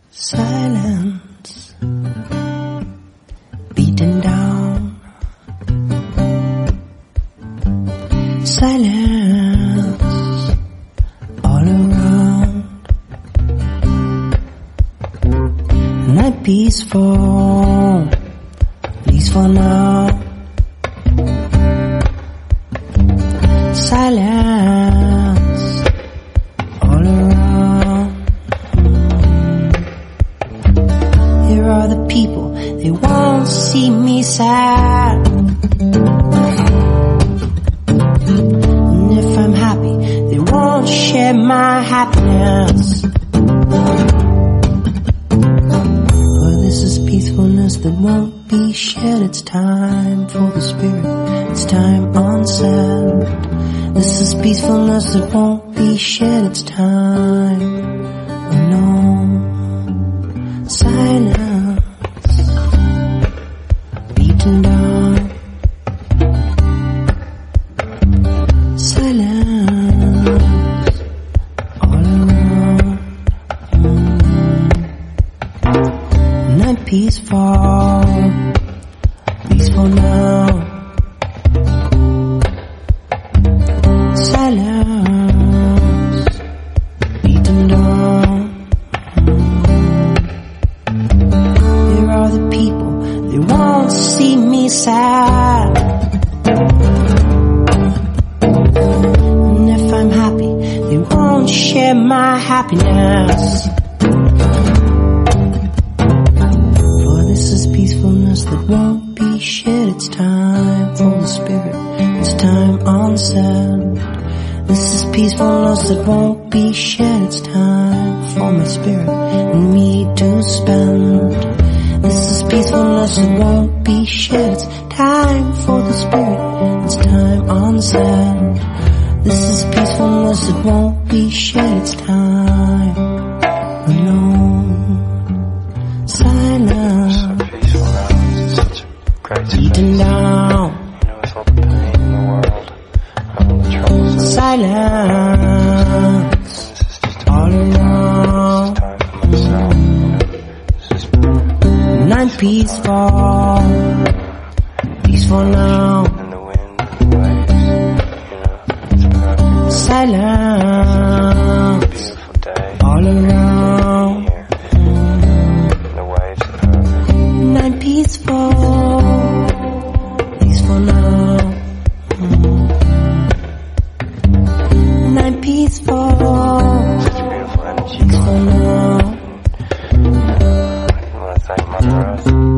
Silence, beaten down. Silence, all around. Night peaceful, at least for now. Silence, all around. Here are the people, they won't see me sad. And if I'm happy, they won't share my happiness. For this is peacefulness that won't be shared. It's time for the spirit, it's time on set. This is peacefulness that won't be shared. It's time alone. Silence, beaten down. Silence, all around. Night peaceful, peaceful now. Silence, beaten down. Here are the people, they won't see me sad. And if I'm happy, they won't share my happiness. For this is peacefulness that won't be shared. It's time for the spirit, it's time on set. This is peacefulness that won't be shared. It's time for my spirit and me to spend. This is peacefulness that won't be shared. It's time for the spirit, it's time on set. This is peacefulness that won't be shared. It's time alone. Silence, beaten down. Silence, all around. Night peaceful, peaceful now. Silence, all around. Night peaceful, peaceful now. Night peaceful, peaceful now. I want to thank Mother Earth.